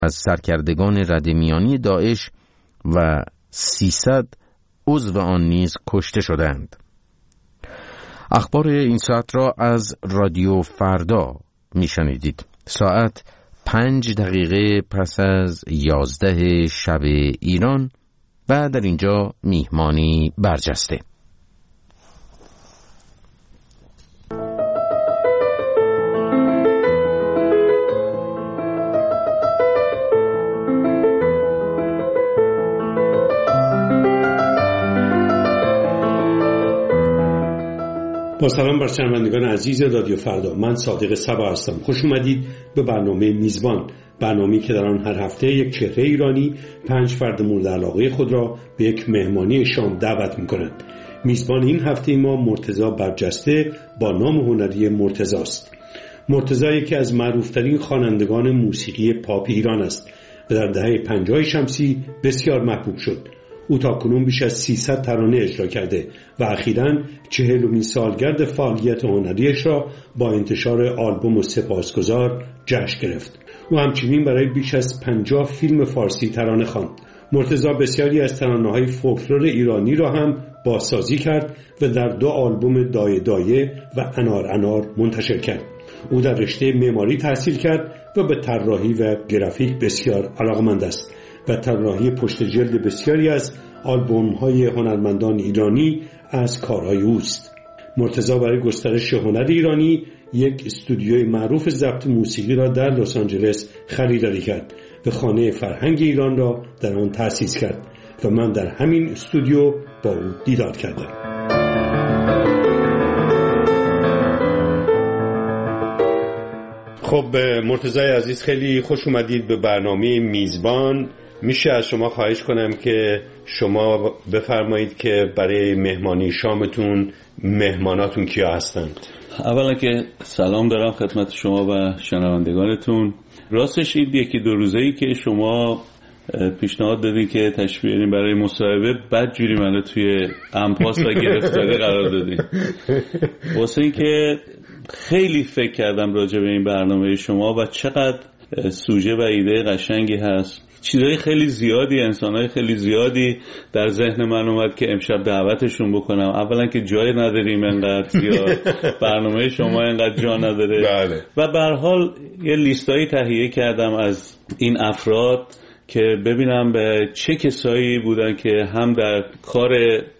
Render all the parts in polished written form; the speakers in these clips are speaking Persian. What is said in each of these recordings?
از سرکردگان ردمیانی داعش و 300 عضو آن نیز کشته شدند. اخبار این ساعت را از رادیو فردا میشنیدید. ساعت 5 دقیقه پس از 11 شب ایران و در اینجا میهمانی برجسته. با سلام بر شنوندگان عزیز رادیو فردا، من صادق صبا هستم. خوش اومدید به برنامه میزبان، برنامه‌ای که در آن هر هفته یک چهره ایرانی 5 فرد مورد علاقه خود را به یک مهمانی شام دعوت می‌کنند. میزبان این هفته ما مرتضی برجسته با نام هنری مرتضی است. مرتضی یکی از معروف‌ترین خوانندگان موسیقی پاپ ایران است و در دهه 50 شمسی بسیار محبوب شد. او تاکنون بیش از 300 ترانه اجرا کرده و اخیراً 40مین سالگرد فعالیت هنریش را با انتشار آلبوم سپاسگزار جشن گرفت. او همچنین برای بیش از 50 فیلم فارسی ترانه خواند. مرتضی بسیاری از ترانه‌های فولکلور ایرانی را هم بازسازی کرد و در 2 آلبوم دایه دایه و انار انار منتشر کرد. او در رشته معماری تحصیل کرد و به طراحی و گرافیک بسیار علاقه‌مند است و طراحی پشت جلد بسیاری از آلبوم‌های هنرمندان ایرانی از کارهای اوست. مرتضی برای گسترش هنر ایرانی یک استودیوی معروف ضبط موسیقی را در لس آنجلس خریداری کرد و خانه فرهنگ ایران را در آن تأسیس کرد و من در همین استودیو با او دیدار کردم. خب مرتضی عزیز، خیلی خوش اومدید به برنامه میزبان. میشه از شما خواهش کنم که شما بفرمایید که برای مهمانی شامتون مهماناتون کیا هستند؟ اولا که سلام دارم خدمت شما و شنوندگانتون. راستش این 1-2 روزه‌ای که شما پیشنهاد دادین که تشریف بیارین برای مصاحبه، بدجوری منو توی امپاس و گرفتاری قرار دادین. واسه این که خیلی فکر کردم راجع به این برنامه شما و چقدر سوژه و ایده قشنگی هست. چیزای خیلی زیادی، انسانای خیلی زیادی در ذهن من اومد که امشب دعوتشون بکنم. اولا که جای نداریم انقدر زیاد، برنامه شما انقدر جا نداره. بله. و به هر حال یه لیستایی تهیه کردم از این افراد که ببینم به چه کسایی بودن که هم در کار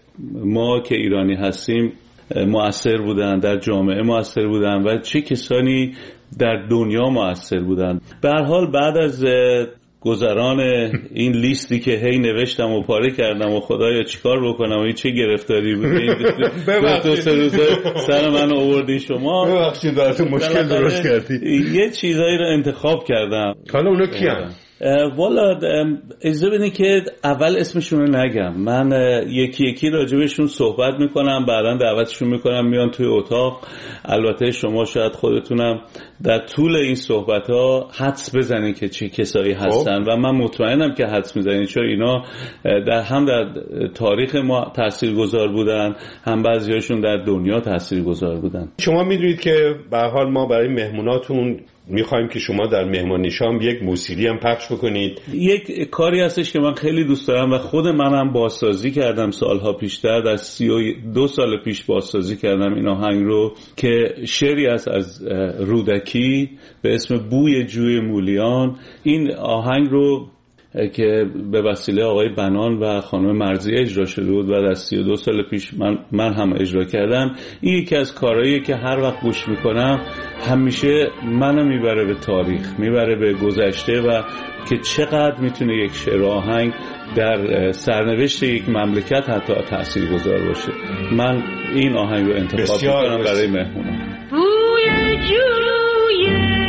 ما که ایرانی هستیم مؤثر بودن، در جامعه مؤثر بودن و چه کسانی در دنیا مؤثر بودن. به هر حال بعد از گذران این لیستی که هی نوشتم و پاره کردم و خدایا چیکار بکنم و این چه گرفتاری بود، این 2-3 روزه سر من آوردی شما، ببخشید براتون مشکل درست کردی. یه چیزایی رو انتخاب کردم. حالا اونا کیان؟ والا اجازه بدین که اول اسمشون رو نگم. من یکی یکی راجبشون صحبت میکنم، بعدا دعوتشون میکنم میان توی اتاق. البته شما شاید خودتونم در طول این صحبت ها حدس بزنین که چه کسایی هستن و من مطمئنم که حدس میزنین، چون اینا هم در تاریخ ما تاثیرگذار بودن، هم بعضیاشون در دنیا تاثیرگذار بودن. شما میدونید که به هر حال ما برای مهموناتون میخوایم که شما در مهمانی شام یک موسیقی هم پخش بکنید. یک کاری هستش که من خیلی دوست دارم و خود منم بازسازی کردم سالها پیشتر، در 32 سال پیش بازسازی کردم این آهنگ رو که شعری است از رودکی به اسم بوی جوی مولیان. این آهنگ رو که به وسیله آقای بنان و خانم مرزی اجرا شده بود و در 32 سال پیش من هم اجرا کردم. این یکی از کارهاییه که هر وقت گوش میکنم همیشه منو میبره به تاریخ، میبره به گذشته و که چقدر میتونه یک شعر آهنگ در سرنوشت یک مملکت حتی تاثیرگذار باشه. من این آهنگ رو انتخاب میکنم برای مهمونان. بوی جوی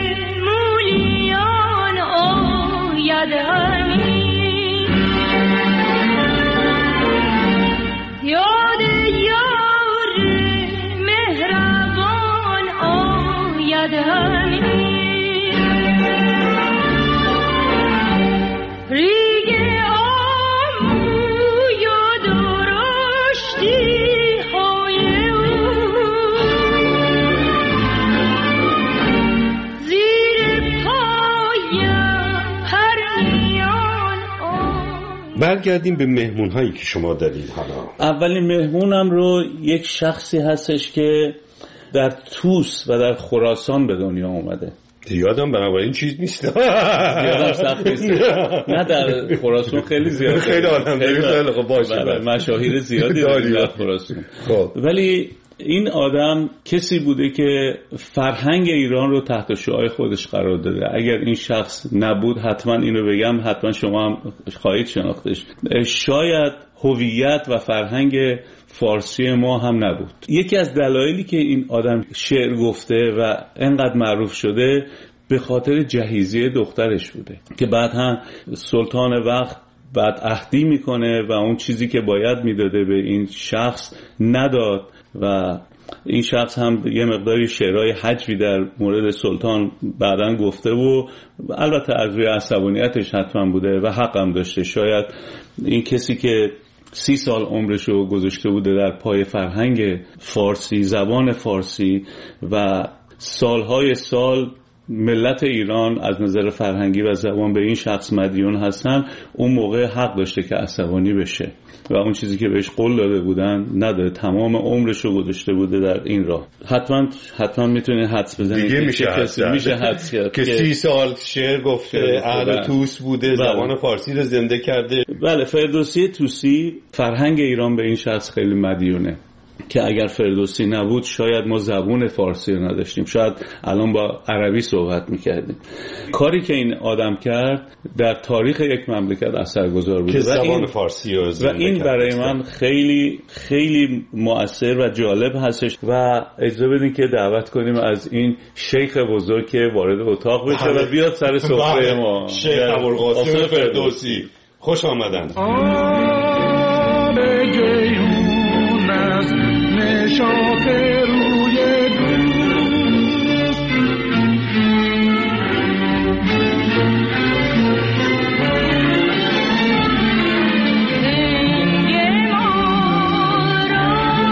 مولیان آید همی، یاد یار مهربان آید همی، ریگ آموی و درشتی های او، زیر پایم هر برگردیم به مهمون هایی که شما دارید. حالا اولین مهمونم رو یک شخصی هستش که در توس و در خراسان به دنیا اومده. زیادم بنابراین چیز نیست. زیادم سخت نیست. نه در خراسان خیلی زیاده. خیلی آدم داریم. خب باشه. مشاهیر زیادی داریم در خراسان. ولی این آدم کسی بوده که فرهنگ ایران رو تحت شعاع خودش قرار داده. اگر این شخص نبود، حتما اینو بگم، حتما شما هم خواهید شناختش، شاید هویت و فرهنگ فارسی ما هم نبود. یکی از دلایلی که این آدم شعر گفته و انقدر معروف شده به خاطر جهیزیه دخترش بوده که بعد هم سلطان وقت بعد عهدی میکنه و اون چیزی که باید میداده به این شخص نداد و این شخص هم یه مقداری شعرهای حجوی در مورد سلطان بعداً گفته و البته از روی عصبانیتش حتما بوده و حق هم داشته. شاید این کسی که 30 سال عمرشو گذاشته بوده در پای فرهنگ فارسی، زبان فارسی و سالهای سال ملت ایران از نظر فرهنگی و زبان به این شخص مدیون هستن، اون موقع حق داشته که عصبانی بشه و اون چیزی که بهش قول داده بودن نداره. تمام عمرشو گذاشته بوده در این راه. حتما میتونید حدس بزنید دیگه میشه حدس کرد که 30 سال شعر گفته، اهل توس بوده، زبان فارسی رو زنده کرده. بله، فردوسی توسی فرهنگ ایران به این شخص خیلی مدیونه که اگر فردوسی نبود شاید ما زبون فارسی رو نداشتیم، شاید الان با عربی صحبت میکردیم. کاری که این آدم کرد در تاریخ یک مملکت اثرگذار بود که زبان فارسی رو و این برای من خیلی خیلی مؤثر و جالب هستش و اجازه بدین که دعوت کنیم از این شیخ بزرگ که وارد اتاق بشه و بیاد سر سفره ما. شیخ ابوالقاسم فردوسی، خوش آمدن. نشاط روی دوست دنگ ما را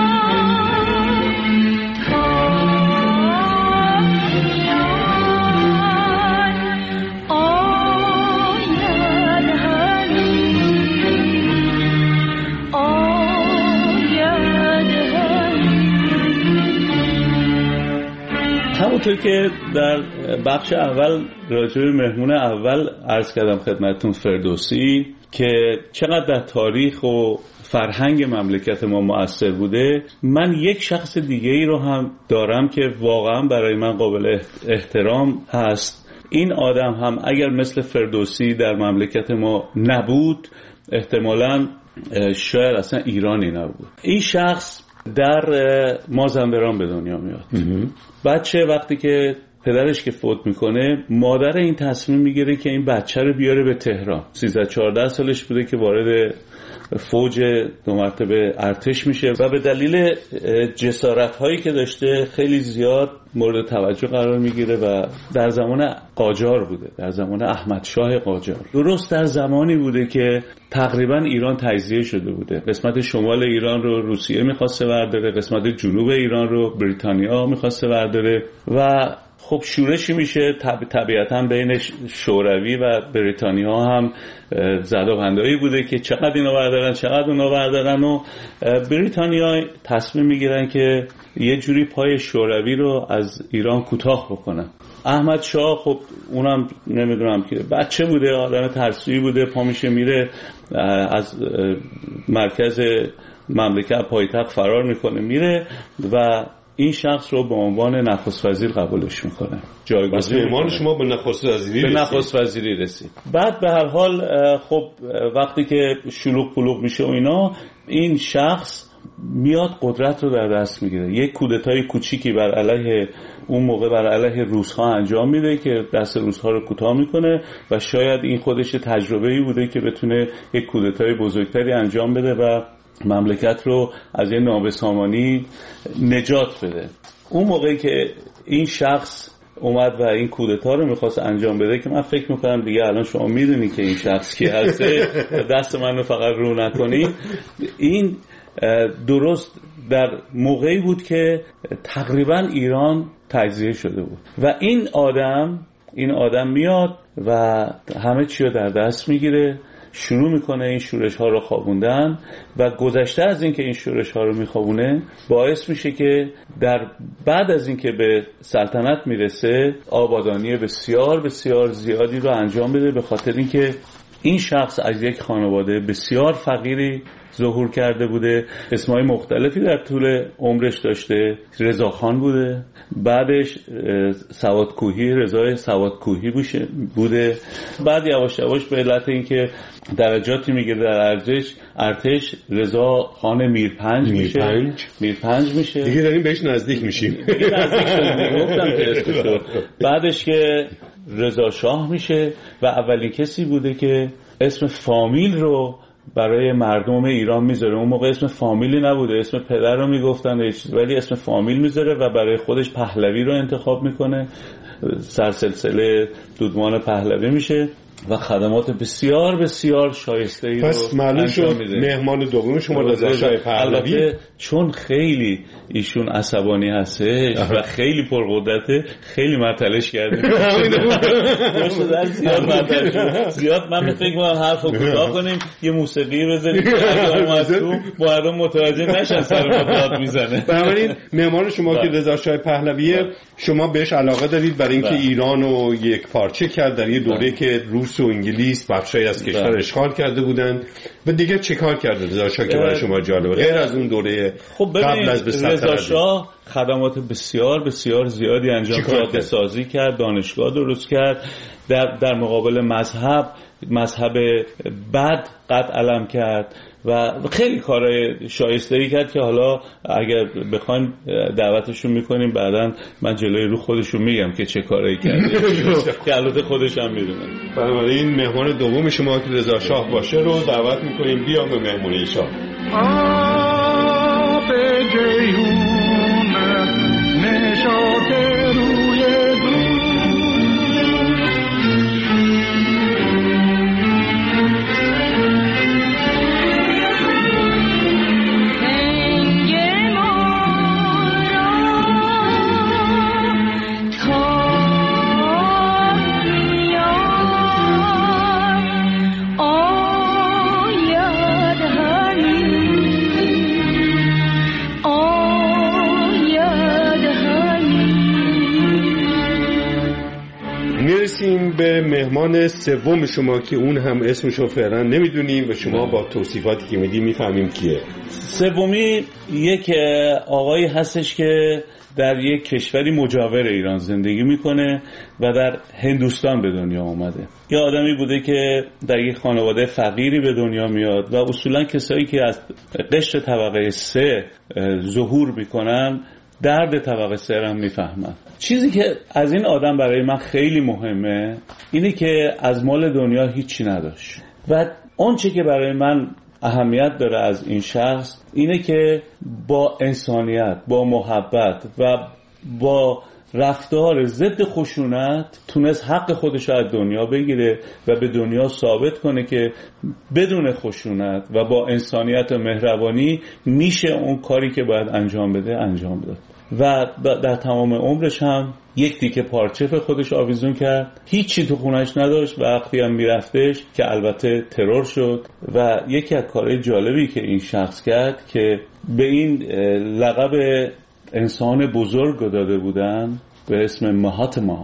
همونطور که در بخش اول راجع به مهمون اول عرض کردم خدمتتون فردوسی که چقدر در تاریخ و فرهنگ مملکت ما مؤثر بوده، من یک شخص دیگه ای رو هم دارم که واقعا برای من قابل احترام هست. این آدم هم اگر مثل فردوسی در مملکت ما نبود، احتمالاً شاید اصلا ایرانی نبود. این شخص در مازندران به دنیا میاد. بچه وقتی که پدرش که فوت میکنه، مادر این تصمیم میگیره که این بچه رو بیاره به تهران. 13-14 سالش بوده که وارد فوج 2 مرتبه ارتش میشه و به دلیل جسارت هایی که داشته خیلی زیاد مورد توجه قرار میگیره و در زمان قاجار بوده، در زمان احمد شاه قاجار. درست در زمانی بوده که تقریبا ایران تجزیه شده بوده. قسمت شمال ایران رو روسیه میخواسته برداره، قسمت جنوب ایران رو بریتانیا میخواسته برداره و خب شورشی میشه طبیعتاً بین شوروی و بریتانیا هم زدوبندایی بوده که چقدر اینو بردارن چقدر اونو بردارن و بریتانیا تصمیم میگیرن که یه جوری پای شوروی رو از ایران کوتاه بکنن. احمد شاه خب اونم نمیدونم که بچه بوده، آدم ترسویی بوده، پا میشه میره از مرکز مملکت پایتخت فرار میکنه میره و این شخص رو به عنوان نخست وزیر قبولش میکنه. جایگزین ایمان شما به نخست وزیری رسید. بعد به هر حال خب وقتی که شلوغ پلوغ میشه و اینا، این شخص میاد قدرت رو در دست میگیره. یک کودتای کوچیکی بر علیه اون موقع بر علیه روس‌ها انجام میده که دست روس‌ها رو کوتاه میکنه و شاید این خودش تجربه‌ای بوده که بتونه یک کودتای بزرگتری انجام بده و مملکت رو از یه نابسامانی نجات بده. اون موقعی که این شخص اومد و این کودتا رو میخواست انجام بده که من فکر میکنم دیگه الان شما میدونی که این شخص کی هسته، دست من رو فقط رو نکنی. این درست در موقعی بود که تقریبا ایران تجزیه شده بود و این آدم میاد و همه چی رو در دست میگیره شروع میکنه این شورش ها رو خوابوندن و گذشته از این که این شورش ها رو میخوابونه باعث میشه که در بعد از این که به سلطنت میرسه آبادانی بسیار بسیار زیادی رو انجام بده، به خاطر اینکه این شخص از یک خانواده بسیار فقیری ظهور کرده بوده، اسمای مختلفی در طول عمرش داشته. رضاخان بوده، بعدش سوادکوهی، رضای سوادکوهی بوده، بعد یواش یواش به علت اینکه درجاتی میگیره در ارتش رضاخان میرپنج میشه. دیگه داریم بهش نزدیک میشیم. گفتم که اسمشو. بعدش که رضا شاه میشه و اولین کسی بوده که اسم فامیل رو برای مردم ایران میذاره. اون موقع اسم فامیلی نبوده، اسم پدر رو میگفتن ولی اسم فامیل میذاره و برای خودش پهلوی رو انتخاب میکنه، سرسلسله دودمان پهلوی میشه و خدمات بسیار بسیار شایسته‌ای رو پس معلوم شد مهمان دوم شما رضا شاه پهلوی. البته چون خیلی ایشون عصبانی هستش و خیلی پرقدرته، خیلی معطلش کردیم. زیاد من فکر می‌کنم حرفو کوتاه کنیم، یه موسیقی بزنیم که مردم متوجه نشن سر ما میزنه. بنابراین مهمان شما که رضا شاه پهلویه، شما بهش علاقه دارید برای اینکه ایران رو یک پارچه کرد در یه دوره که روس و انگلیس بخشی از کشور اشغال کرده بودند و دیگه چیکار کرده رضا شاه که برای شما جالبه غیر از اون دوره قبل از به سلطنت؟ رضا شاه خدمات بسیار بسیار زیادی انجام داد، سازی کرد، دانشگاه درست کرد، در مقابل مذهب بد قد علم کرد و خیلی کارهای شایسته‌ای کرد که حالا اگر بخوایم دعوتشون میکنیم بعداً من جلوی رو خودشون میگم که چه کارایی کرده که البته خودش هم میدونه. بنابراین مهمان دوم شما که رضا شاه باشه رو دعوت میکنیم بیا به مهمونی شاه. آب جیهون نشاط روی به مهمان سوم شما که اون هم اسمشو فعلا نمیدونیم و شما با توصیفاتی که میدی میفهمیم کیه. سومی یک آقایی هستش که در یک کشوری مجاور ایران زندگی میکنه و در هندوستان به دنیا آمده. یه آدمی بوده که در یک خانواده فقیری به دنیا میاد و اصولا کسایی که از قشر طبقه 3 ظهور میکنن درد طبقه 3 هم میفهمن. چیزی که از این آدم برای من خیلی مهمه اینه که از مال دنیا هیچی نداشت و اون چی که برای من اهمیت داره از این شخص اینه که با انسانیت، با محبت و با رفتار ضد خشونت تونست حق خودش رو از دنیا بگیره و به دنیا ثابت کنه که بدون خشونت و با انسانیت و مهربانی میشه اون کاری که باید انجام بده انجام داد و در تمام عمرش هم یک تیکه پارچه به خودش آویزون کرد، هیچی تو خونش نداشت و وقتی هم میرفتش که البته ترور شد. و یکی از کارهای جالبی که این شخص کرد که به این لقب انسان بزرگ داده بودن به اسم مهاتما،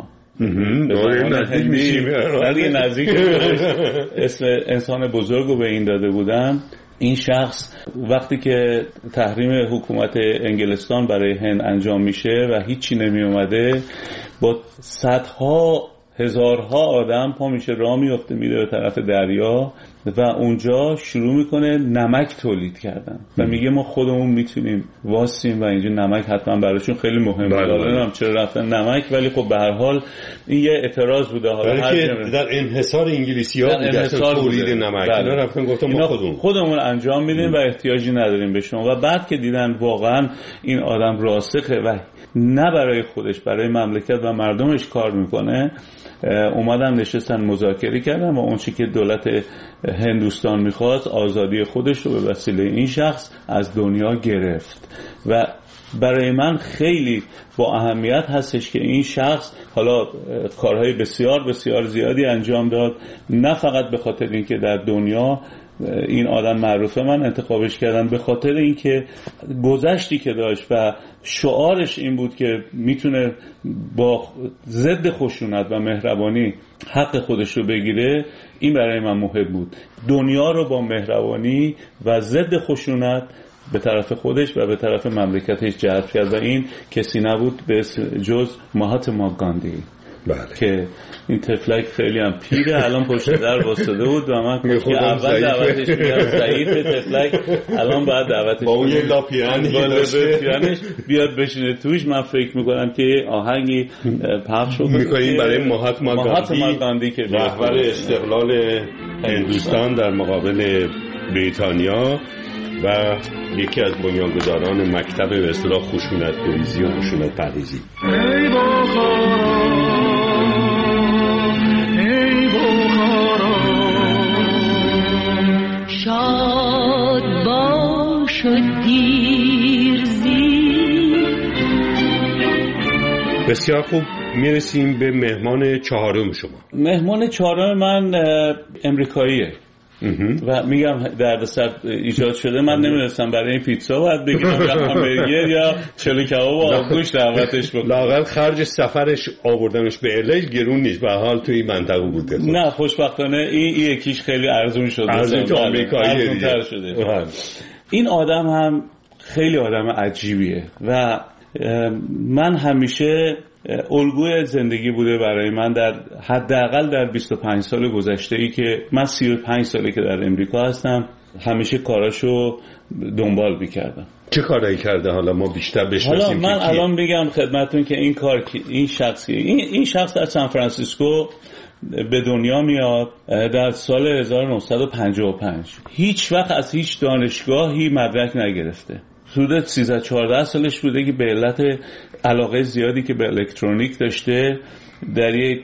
نزدیک اسم انسان بزرگ رو به این داده بودن. این شخص وقتی که تحریم حکومت انگلستان برای هند انجام میشه و هیچی نمی اومده، با صدها هزارها آدم پا میشه راه میفته میره به طرف دریا و اونجا شروع میکنه نمک تولید کردن و میگه ما خودمون میتونیم واسیم و اینجا نمک حتما براشون خیلی مهمه. نمیدونم چرا رفتن نمک، ولی خب به هر حال این یه اعتراض بوده. حالا در انحصار انگلیسی‌ها بوده تولید نمک. اینا رفتن گفتن ما خودمون انجام میدیم و احتیاجی نداریم به شما. و بعد که دیدن واقعا این آدم راسخه و نه برای خودش، برای مملکت و مردمش کار میکنه، اومدن نشستن مذاکره کردن و اون چی که دولت هندوستان میخواست آزادی خودش رو به وسیله این شخص از دنیا گرفت. و برای من خیلی با اهمیت هستش که این شخص حالا کارهای بسیار بسیار زیادی انجام داد، نه فقط به خاطر اینکه در دنیا این آدم معروفه من انتخابش کردم، به خاطر اینکه گذشتی که داشت و شعارش این بود که میتونه با ضد خشونت و مهربانی حق خودش رو بگیره. این برای من مهم بود، دنیا رو با مهربانی و ضد خشونت به طرف خودش و به طرف مملکتش جلب کرد و این کسی نبود به جز مهاتما گاندی. بله. که این تفلک خیلی هم پیره، الان پشت در واسطه بود و من که اول دعوتش میگم ضعیف تفلک، الان بعد دعوتش با اون یه لاپیرنی بیاد بشینه توش. من فکر میکنم که آهنگی پخش میکنیم برای مهاتما گاندی که رهبر استقلال هندوستان در مقابل بریتانیا و یکی از بنیانگذاران مکتب به اصطلاح خشونت‌گریزی و خشونت پرهیزی. ای بخارا ای بخارا شاد باش و دیرزی. بسیار خوب، میرسیم به مهمان چهارم شما. مهمان چهارم من امریکاییه و میگم دردسر ایجاد شده. من نمیدونستم برای این پیتزا باید بگیرم یا همبرگر یا چلو کباب و آبگوشت دعوتش بکنم. لااقل خرج سفرش آوردنش به الی گرون نیست، به حال توی این منطقه بوده. نه خوشبختانه این یکیش خیلی ارزون شده، ارزون تو آمریکاییه دیگه شده. این آدم هم خیلی آدم عجیبیه و من همیشه الگوی زندگی بوده برای من در حداقل در 25 سال گذشته ای که من 35 ساله که در امریکا هستم، همیشه کاراشو دنبال می‌کردم. چه کارایی کرده حالا ما بیشتر بشناسیم؟ حالا من الان بگم خدمتتون که این شخص در سان فرانسیسکو به دنیا میاد در سال 1955. هیچ وقت از هیچ دانشگاهی مدرک نگرفته. حدود 13-14 سالش بوده که به علت علاقه زیادی که به الکترونیک داشته در یک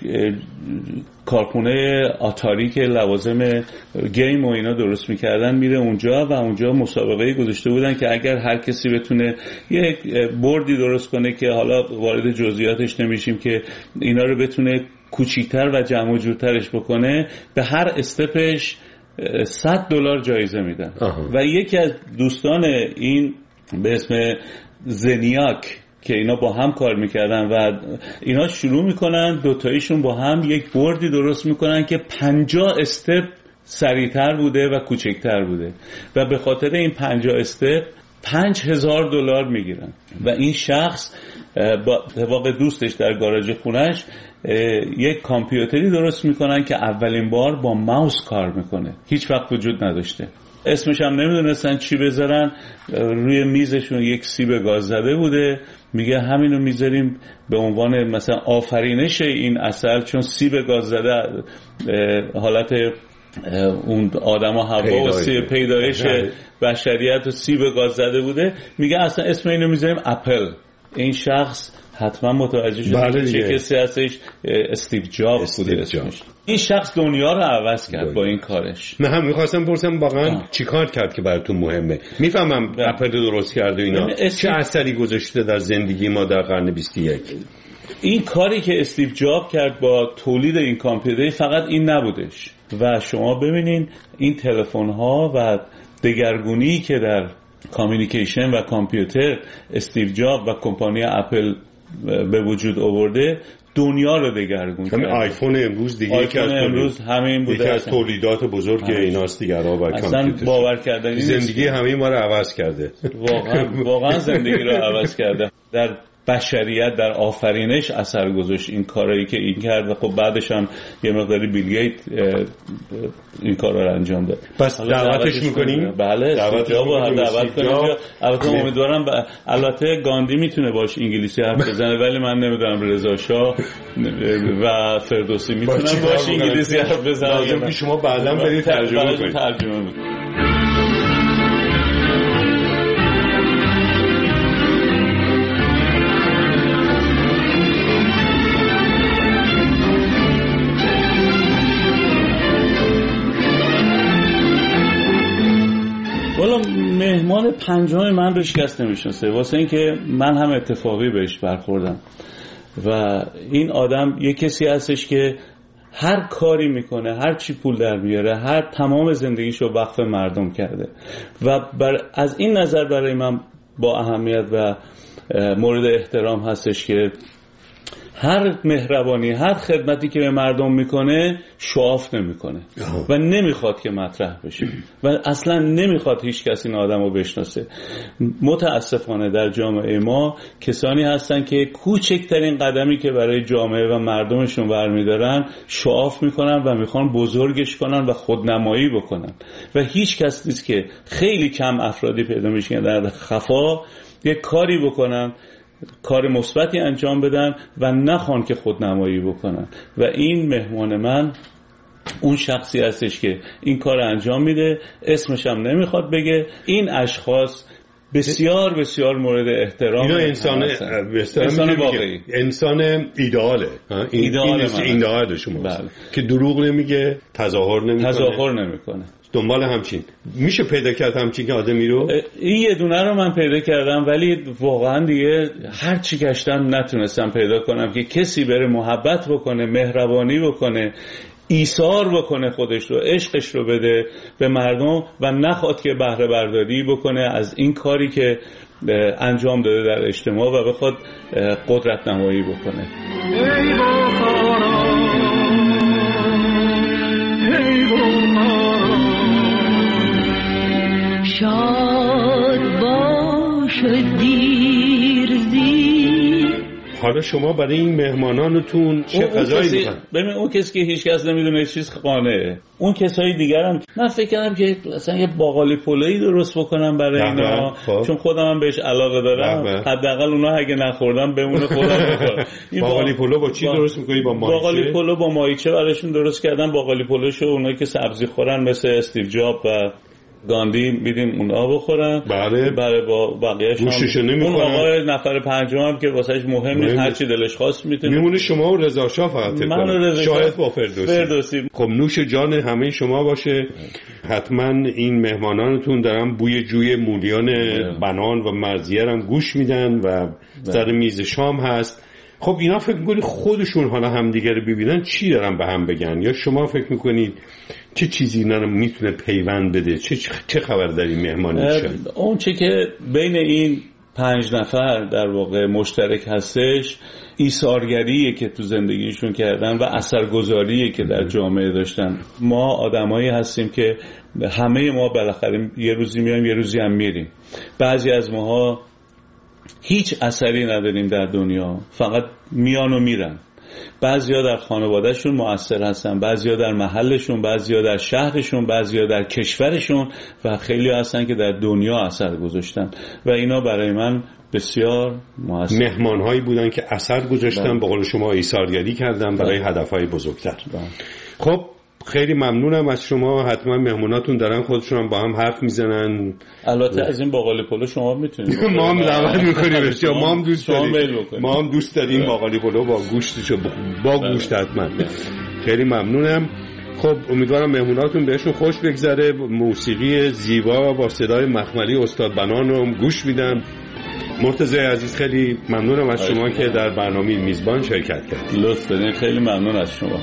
کارخونه آتاری که لوازم گیم و اینا درست میکردن میره اونجا و اونجا مسابقه گذاشته بودن که اگر هر کسی بتونه یک بوردی درست کنه که حالا وارد جزئیاتش نمیشیم که اینا رو بتونه کوچیک‌تر و جمع و جورترش بکنه، به هر استپش $100 جایزه میدن. و یکی از دوستان این به اسم زنیاک که اینا با هم کار میکردن و اینا شروع میکنن دوتاییشون با هم یک بوردی درست میکنن که 50 استپ سریعتر بوده و کوچکتر بوده و به خاطر این 50 استپ $5,000 میگیرن. و این شخص با اتفاق دوستش در گاراژ خونش یک کامپیوتری درست میکنن که اولین بار با ماوس کار میکنه، هیچ وقت وجود نداشته. اسمش هم نمیدونستن چی بذارن. روی میزشون یک سیب گاز زده بوده، میگه همینو میذاریم به عنوان مثلا آفرینش این اثر، چون سیب گاز زده حالت اون آدم ها هوا و پیدایش بشریت و سیب گاز زده بوده. میگه اصلا اسم اینو میذاریم اپل. این شخص حتما متوجه شده چه کسی هستش، استیو جابز بوده اسمش. این شخص دنیا رو عوض کرد با این کارش. من هم میخواستم بپرسم واقعا چی کار کرد که براتون مهمه؟ میفهمم اپل درست کرده اینا، چه اثری گذاشته در زندگی ما در قرن 21؟ این کاری که استیو جاب کرد با تولید این کامپیوتر فقط این نبودش و شما ببینین این تلفن ها و دگرگونی که در کامیونیکیشن و کامپیوتر استیو جاب و کمپانی اپل به وجود آورده دنیا رو دگرگون کرد. آیفون امروز دیگه امروز همین بوده، یکی از تولیدات بزرگ ایناست دیگه. و کامپیوتر باور کردنی زندگی همه ما رو عوض کرده. واقعا زندگی رو عوض کرده. در بشریت در آفرینش اثر گذاشت این کارایی که این کرد و خب بعدش هم یه مقداری بیل گیت این کارا رو انجام داد. پس دعوتش می‌کنیم؟ بله، دعوت کنیم. البته امیدوارم البته گاندی میتونه باش انگلیسی حرف بزنه ولی من نمیدونم رضا شاه و فردوسی میتونن باش انگلیسی حرف بزنن. لازم که شما بعداً برید ترجمه کنید. مهمان پنجم من رو شکست نمیشناسه، واسه اینکه من هم اتفاقی بهش برخوردم و این آدم یه کسی هستش که هر کاری میکنه، هر چی پول در بیاره، هر تمام زندگیشو وقف مردم کرده و از این نظر برای من با اهمیت و مورد احترام هستش که هر مهربانی، هر خدمتی که به مردم میکنه شعاف نمیکنه و نمیخواد که مطرح بشه و اصلا نمیخواد هیچ کسی این آدم رو بشناسه. متاسفانه در جامعه ما کسانی هستن که کوچکترین قدمی که برای جامعه و مردمشون برمیدارن شعاف میکنن و میخوان بزرگش کنن و خودنمایی بکنن و هیچ کس نیست که خیلی کم افرادی پیدا میشن در خفا یک کاری بکنن، کار مثبتی انجام بدن و نخوان که خودنمایی بکنن و این مهمان من اون شخصی هستش که این کار انجام میده، اسمش هم نمیخواد بگه. این اشخاص بسیار بسیار مورد احترام. اینا انسان واقعی، انسان ایدئاله. ایدئال شما بله. که دروغ نمیگه، تظاهر نمیکنه. دنبال همچین میشه پیدا کرد همچین که آدمی رو. این یه دونه رو من پیدا کردم ولی واقعا دیگه هر چی گشتم نتونستم پیدا کنم که کسی بره محبت بکنه، مهربانی بکنه، ایثار بکنه، خودش رو، عشقش رو بده به مردم و نخواد که بهره برداری بکنه از این کاری که انجام داده در اجتماع و بخواد قدرت نمایی بکنه. ای بخارا، ای بخارا، شاد باش دیرزی. حالا شما برای این مهمانانتون چه غذایی می‌خواید؟ ببین اون کسی که هیچ کس نمیدونه چیز قانعه. اون کسای دیگر هم من فکر کردم که مثلا یه باقالی پلویی درست بکنم برای اینا، چون خودم هم بهش علاقه دارم. حداقل اونا اگه نخوردم بمونه خودم بخورم. باقالی پلو با چی درست می‌کنی؟ با ماهیچه؟ باقالی پلو با ماهیچه براشون درست کردم. باقالی پلوشو اونایی که سبزی خورن مثل استیو جاب و گاندی میدیم اونا بخورن. بله با بقیه‌اش هم اون آقای نفر پنجم هم که واسهش مهم نیست، هر چی دلش خواست میتونه. شما و رضا شاه فقط شاید با فردوسی. خب نوش جان همه شما باشه. حتما این مهمانانتون دارن بوی جوی مولیان بنان و مرضیه هم گوش میدن و سر میز شام هست. خب اینا فکر میکنید خودشون حالا همدیگه رو ببینن چی دارن به هم بگن، یا شما فکر میکنید چه چیزی اینا رو میتونه پیوند بده؟ چه خبر در این مهمانی شد؟ اون چه که بین این 5 نفر در واقع مشترک هستش ایثارگریه که تو زندگیشون کردن و اثرگذاریه که در جامعه داشتن. ما آدمایی هستیم که همه ما بالاخره یه روزی میایم یه روزی هم میریم. بعضی از ماها هیچ اثری نداریم در دنیا، فقط میان و میرن. بعضیا در خانوادهشون مؤثر هستن، بعضیا در محلشون، بعضیا در شهرشون، بعضیا در کشورشون و خیلی هستن که در دنیا اثر گذاشتن و اینا برای من بسیار مؤثر مهمان‌هایی بودن که اثر گذاشتن. به قول شما ایثارگری کردن برای هدف‌های بزرگتر. خب خیلی ممنونم از شما. حتما مهموناتون دارن خودشون هم با هم حرف میزنن. البته از این باقالی پلو شما میتونید ما هم دعوت میکنیم. ما هم دوست داریم. ما هم دوست داریم باقالی پلو با گوشتشو با گوشت حتما. خیلی ممنونم. خب امیدوارم مهموناتون بهشون خوش بگذره. موسیقی زیبا با صدای مخملی استاد بنان رو گوش میدن. مرتضی عزیز خیلی ممنونم از شما که در برنامه میزبان شرکت کردید. لطف دارین. خیلی ممنون از شما.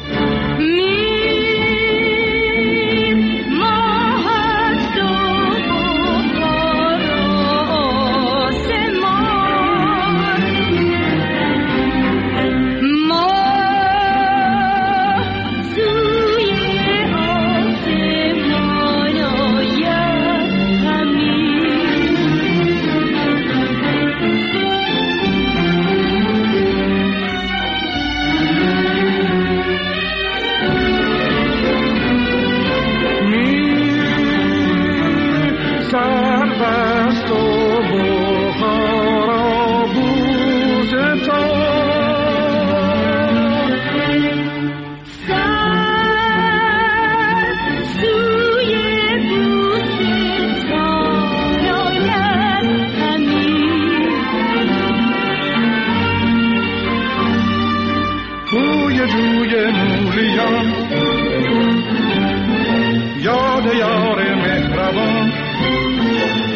یاد یار مهربان